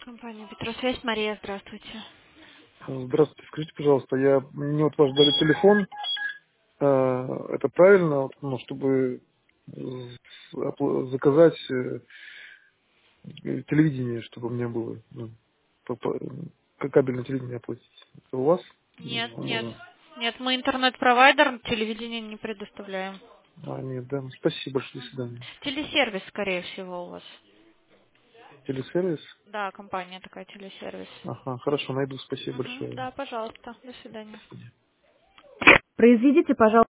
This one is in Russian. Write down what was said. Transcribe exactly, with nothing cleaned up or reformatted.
Компания Петросвязь, Мария, здравствуйте. Здравствуйте, скажите, пожалуйста, я мне вот ваш дали телефон, э, это правильно, вот, ну, чтобы з- опла- заказать э, телевидение, чтобы у меня было, ну, по- по- как кабельное телевидение оплатить. Это у вас Нет, нет. можно? Нет, мы интернет-провайдер, телевидение не предоставляем. А, нет, да, ну, спасибо большое, до Мгм. свидания. Телесервис, скорее всего, у вас. Телесервис? Да, компания такая, телесервис. Ага, хорошо, найду, спасибо Мгм, большое. да, пожалуйста. До свидания. До свидания. Произведите, пожалуйста.